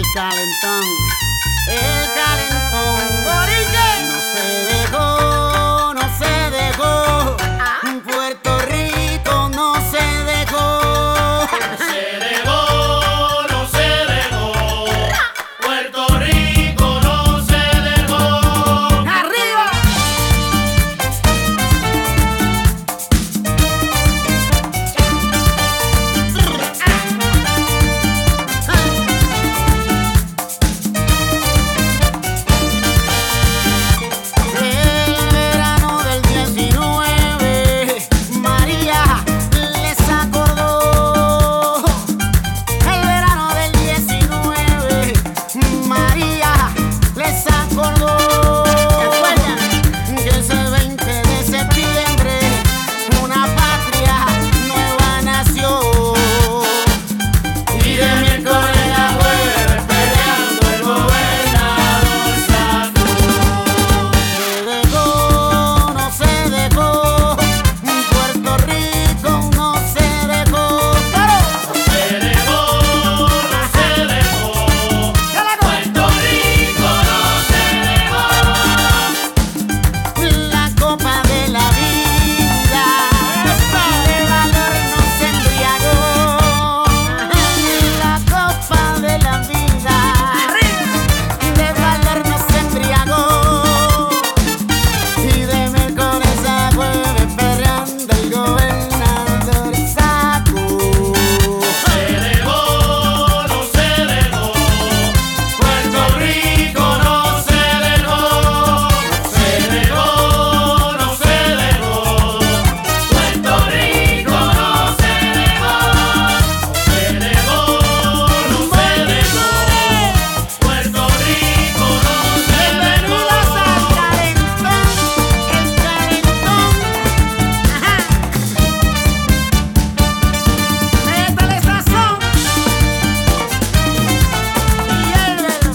calentón, el calentón. No se dejó, no se dejó. Puerto Rico no se dejó. No se dejó, no se dejó. Puerto Rico no se dejó. ¡Arriba! El verano del 19, María les acordó. El verano del 19, María les acordó. Que ese 20 de septiembre una patria nueva nació. Y de miércoles a jueves peleando el gobernador sacó. Se dejó, no se dejó. Puerto Rico no se dejó. No se dejó, no se dejó. Puerto Rico no se dejó. La copa de la vida de valor nos embriagó. La copa de la vida de valor nos embriagó. Y de miércoles a jueves perreando el gobernador sacó. Se dejó, no se dejó. Puerto Rico no se dejó. Se dejó, no se dejó. Puerto Rico no se dejó. Se dejó, no se dejó. Puerto Rico no se Bienvenidos al calentón, el calentón. Ajá. Métale sazón y hiérvelo.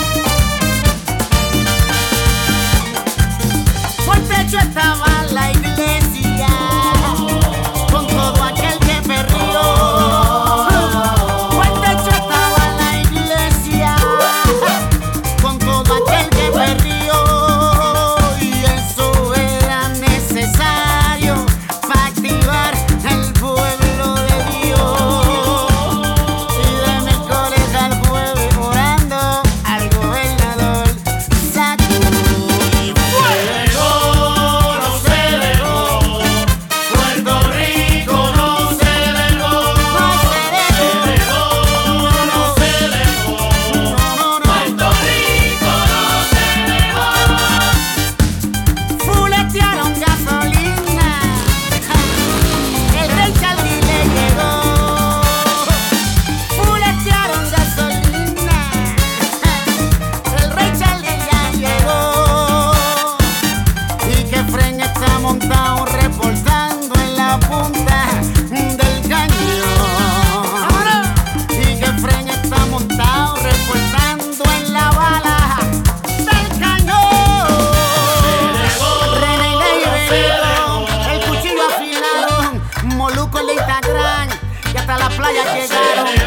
Por techo estaba la iglesia con todo aquel que perrió. Por techo estaba la iglesia con todo aquel que perrió. Y eso era necesario para activar el pueblo de Dios. Y de miércoles al jueves orando al gobernador sacó. Y Se dejó, no se dejó. Puerto Rico no se dejó. Se dejó, no se dejó. Puerto Rico no se dejó. fuletearon gasolina, el rey Charlie le llegó. Fuletearon gasolina, el rey Charlie ya llegó. Y que Fren está montado reportando en la punta del cañón. Y que Fren está montado reportando en la bala del cañón. René y Benito, el cuchillo afilado, Moluco el de Instagram y hasta la playa llegaron.